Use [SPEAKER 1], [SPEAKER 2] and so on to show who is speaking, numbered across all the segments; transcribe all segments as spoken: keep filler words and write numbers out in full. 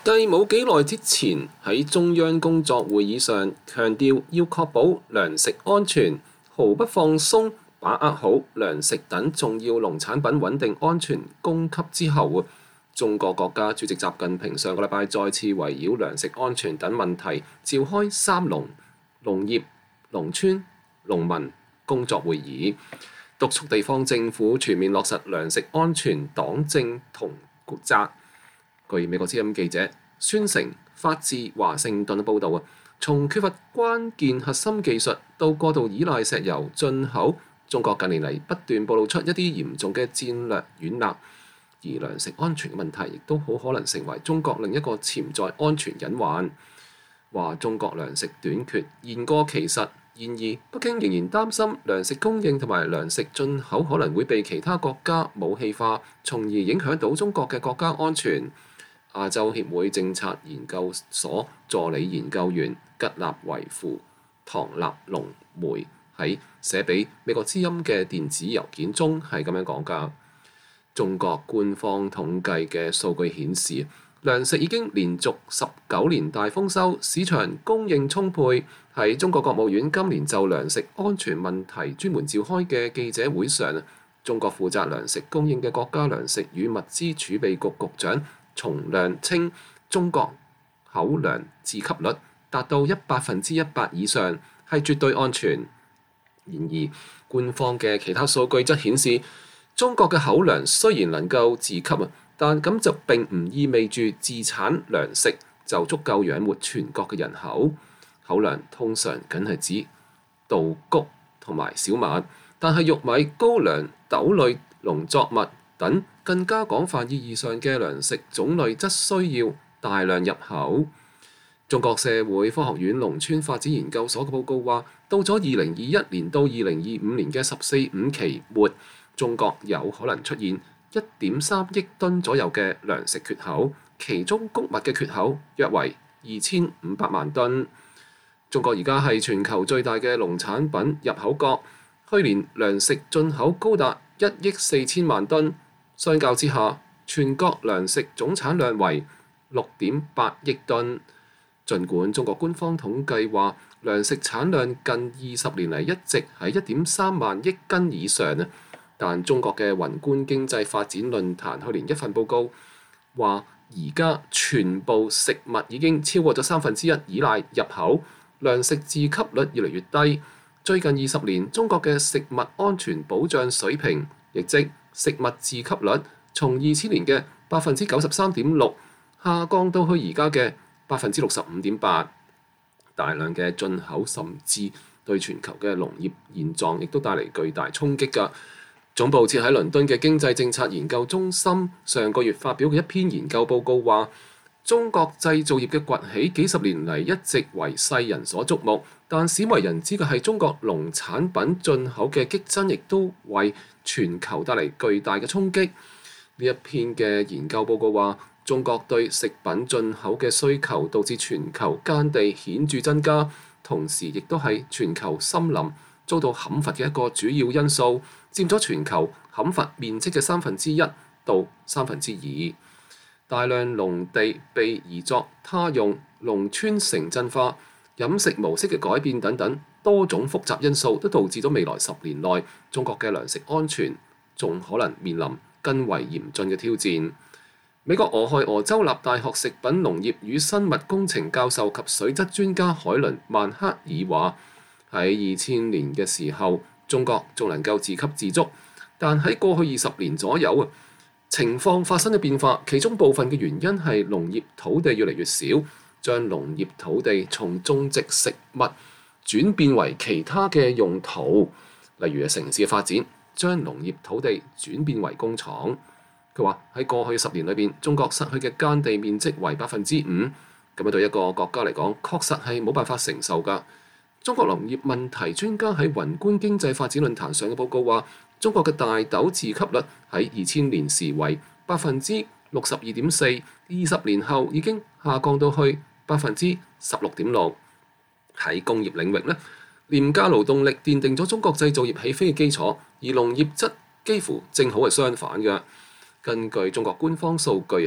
[SPEAKER 1] 繼冇幾耐之前喺中央工作會議上強調要確保糧食安全，毫不放鬆把握好糧食等重要農產品穩定安全供給之後，中國國家主席習近平上個禮拜再次圍繞糧食安全等問題召開三農農業、農村、農民工作會議，督促地方政府全面落實糧食安全黨政同責。據美國之音記者孫成發自華盛頓報導啊，從缺乏關鍵核心技術到過度依賴石油進口，中國近年嚟不斷暴露出一啲嚴重嘅戰略軟肋，而糧食安全嘅問題亦都好可能成為中國另一個潛在安全隱患。話中國糧食短缺言過其實，然而北京仍然擔心糧食供應同埋糧食進口可能會被其他國家武器化，從而影響到中國嘅國家安全。亞洲協會政策研究所助理研究員吉納維夫唐納隆梅喺寫俾美國之音嘅電子郵件中係咁樣講㗎。中國官方統計嘅數據顯示，糧食已經連續十九年大豐收，市場供應充沛。喺中國國務院今年就糧食安全問題專門召開嘅記者會上，中國負責糧食供應嘅國家糧食與物資儲備局局長叢亮稱，中國口糧自給率達到一百分之一百以上，係絕對安全。然而，官方嘅其他數據則顯示，中國嘅口糧雖然能夠自給啊，但咁就並唔意味住自產糧食就足夠養活全國嘅人口。口糧通常僅係指稻穀同埋小麥，但係玉米、高粱、豆類、農作物等更加廣泛意義上嘅糧食種類則需要大量入口。中國社會科學院農村發展研究所嘅報告話，到咗二零二一年到二零二五年嘅十四五期末，中國有可能出現一點三億噸左右嘅糧食缺口，其中穀物嘅缺口約為二千五百萬噸。中國而家係全球最大嘅農產品入口國，去年糧食進口高達一億四千萬噸。相較之下，全國糧食總產量為六點八億噸。儘管中國官方統計話糧食產量近二十年嚟一直喺一點三萬億斤以上啊，但中國嘅宏觀經濟發展論壇去年一份報告話，而家全部食物已經超過咗三分之一依賴入口，糧食自給率越嚟越低。最近二十年，中國嘅食物安全保障水平，亦即食物自給率，從二千年嘅百分之九十三點六下降到去而家嘅百分之六十五點八。大量嘅進口甚至對全球嘅農業現狀亦都帶嚟巨大衝擊㗎。總部設喺倫敦嘅經濟政策研究中心上個月發表嘅一篇研究報告話，中國製造業嘅崛起幾十年嚟一直為世人所矚目，但鮮為人知嘅係中國農產品進口嘅激增，亦都為全球帶嚟巨大嘅衝擊。呢一篇嘅研究報告話，中國對食品進口嘅需求導致全球耕地顯著增加，同時亦都係全球森林遭到砍伐嘅一個主要因素，佔咗全球砍伐面積嘅三分之一到三分之二。大量農地被移作他用，農村城鎮化、飲食模式嘅改變等等多種複雜因素，都導致咗未來十年內中國嘅糧食安全仲可能面臨更為嚴峻嘅挑戰。美國俄亥俄州立大學食品農業與生物工程教授及水質專家海倫曼克爾話：喺二千年嘅時候，中國仲能夠自給自足，但喺過去二十年左右啊，情況發生咗變化，其中部分嘅原因係農業土地越嚟越少，將農業土地從種植食物轉變為其他嘅用途，例如城市嘅發展，將農業土地轉變為工廠。佢話喺過去十年裏邊，中國失去嘅耕地面積為百分之五，咁樣對一個國家嚟講，確實係冇辦法承受㗎。中國農業問題專家喺宏觀經濟發展論壇上嘅報告話，中國嘅大豆自給率喺二千年時為百分之六十二點四，二十年後已經下降到去百分之十六點六。喺工業領域呢，廉價勞動力奠定咗中國製造業起飛嘅基礎，而農業則幾乎正好係相反嘅。根據中國官方數據啊，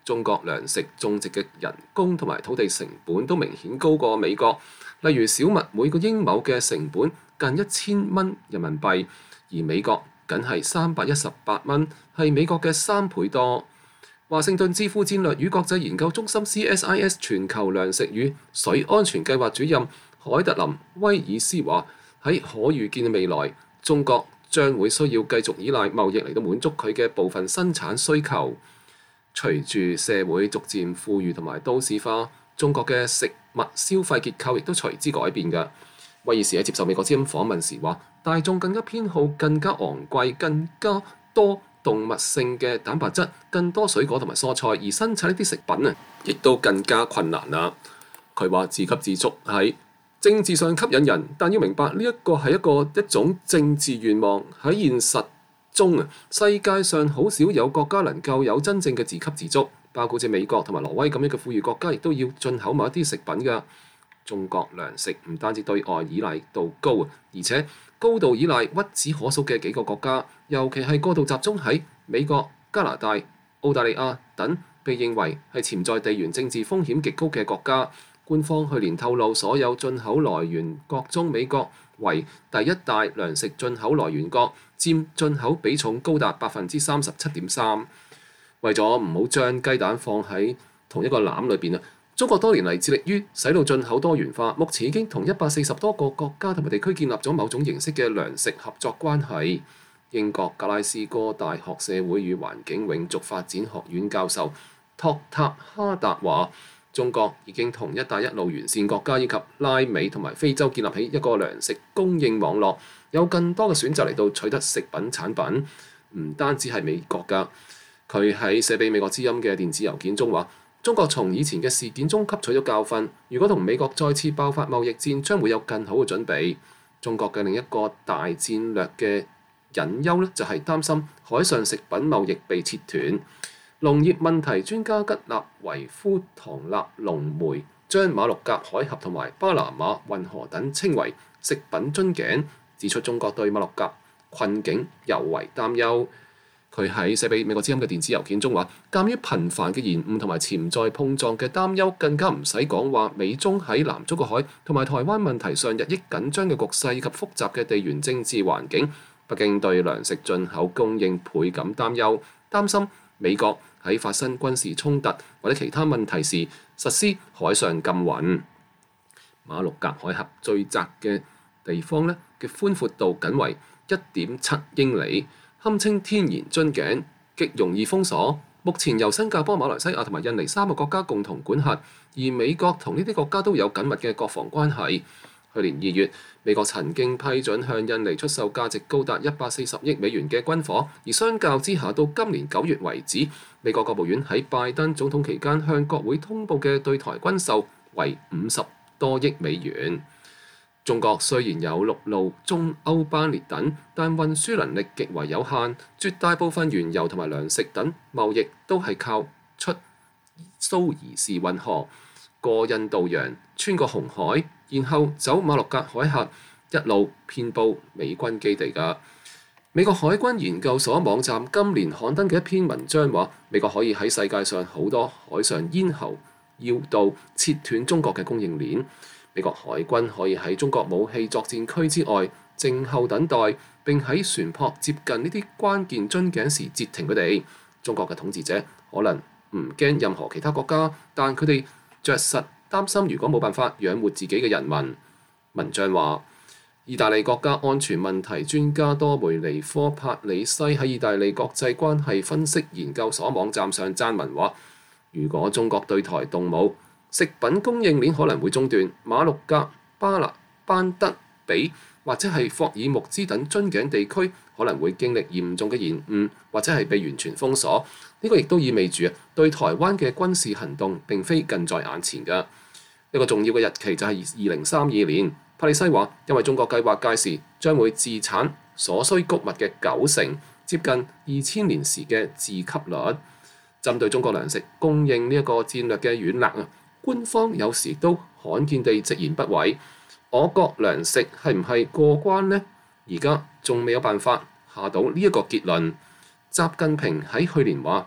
[SPEAKER 1] 中國糧食種植嘅人工同埋土地成本都明顯高過美國。例如小麥每個英畝嘅成本近一千蚊人民幣，而美國僅係三百一十八蚊，係美國嘅三倍多。華盛頓智庫戰略與國際研究中心 C S I S 全球糧食與水安全計劃主任海特林威爾斯話：喺可預見嘅未來，中國將會需要繼續依賴貿易嚟到滿足佢嘅部分生產需求。隨住社會逐漸富裕同埋都市化，中國嘅食物消費結構亦都隨之改變㗎。威爾斯喺接受美國之音訪問時話：大眾更加偏好更加昂貴、更加多動物性嘅蛋白質、更多水果同埋蔬菜，而生產呢啲食品啊，亦都更加困難啦。佢話自給自足喺政治上吸引人，但要明白呢一個係一個一種政治願望。喺現實中啊，世界上好少有國家能夠有真正嘅自給自足，包括似美國同埋挪威咁樣嘅富裕國家，亦都要進口某一啲食品㗎。中國糧食唔單止對外依賴度高，而且高度依賴屈指可數嘅幾個國家，尤其係過度集中喺美國、加拿大、澳大利亞等被認為係潛在地緣政治風險極高嘅國家。官方去年透露，所有進口來源國中，美國為第一大糧食進口來源國，佔進口比重高達百分之三十七點三。為咗唔好將雞蛋放喺同一個籃裏邊啊，中國多年嚟致力於使到進口多元化，目前已經同一百四十多個國家同埋地區建立咗某種形式嘅糧食合作關係。英國格拉斯哥大學社會與環境永續發展學院教授托塔哈達話：中國已經同一帶一路沿線國家以及拉美同埋非洲建立起一個糧食供應網絡，有更多嘅選擇嚟到取得食品產品，唔單止係美國㗎。佢喺寫俾美國之音嘅電子郵件中話：中國從以前嘅事件中吸取咗教訓，如果同美國再次爆發貿易戰，將會有更好嘅準備。中國嘅另一個大戰略嘅隱憂咧，就係擔心海上食品貿易被切斷。農業問題專家吉納維夫唐納隆梅將馬六甲海峽同埋巴拿馬運河等稱為食品樽頸，指出中國對馬六甲困境尤為擔憂。佢喺寫俾美國之音嘅電子郵件中話：鑑於頻繁嘅延誤同埋潛在碰撞嘅擔憂，更加唔使講話美中喺南中國海同埋台灣問題上日益緊張嘅局勢以及複雜嘅地緣政治環境，北京對糧食進口供應倍感擔憂，擔心美國喺發生軍事衝突或者其他問題時實施海上禁運。馬六甲海峽最窄嘅地方咧嘅寬闊度僅為一點七英里，堪稱天然樽頸，極容易封鎖。目前由新加坡、馬來西亞同埋印尼三個國家共同管轄，而美國同呢啲國家都有緊密嘅國防關係。去年二月，美國曾經批准向印尼出售價值高達一百四十億美元嘅軍火，而相較之下，到今年九月為止，美國國務院喺拜登總統期間向國會通報嘅對台軍售為五十多億美元。中國雖然有陸路中歐班列等，但運輸能力極為有限，絕大部分原油同埋糧食等貿易都係靠出蘇伊士運河，過印度洋，穿過紅海，然後走馬六甲海峽，一路遍佈美軍基地㗎。美國海軍研究所網站今年刊登嘅一篇文章話，美國可以喺世界上好多海上咽喉要道切斷中國嘅供應鏈。美國海軍可以喺中國武器作戰區之外靜候等待，並喺船舶接近呢啲關鍵樽頸時截停佢哋。中國嘅統治者可能唔驚任何其他國家，但佢哋着實擔心，如果冇辦法養活自己嘅人民。文章話，意大利國家安全問題專家多梅尼科帕里西喺意大利國際關係分析研究所網站上撰文話，如果中國對台動武，食品供應鏈可能會中斷，馬六甲、巴拿、班德比或者係霍爾木茲等樽頸地區可能會經歷嚴重嘅延誤，或者係被完全封鎖。呢、這個亦都意味住對台灣嘅軍事行動並非近在眼前㗎。一個重要嘅日期就係二零三二年。帕里西話，因為中國計劃屆時將會自產所需穀物嘅九成，接近二千年時嘅自給率。針對中國糧食供應呢一個戰略嘅軟肋啊，官方有時都罕見地直言不諱。我國糧食係唔係過關呢？而家仲未有辦法下到呢一個結論。習近平喺去年話，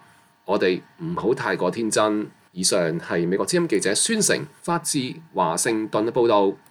[SPEAKER 1] 我哋唔好太過天真。以上係美國之音記者孫成發自華盛頓嘅報導。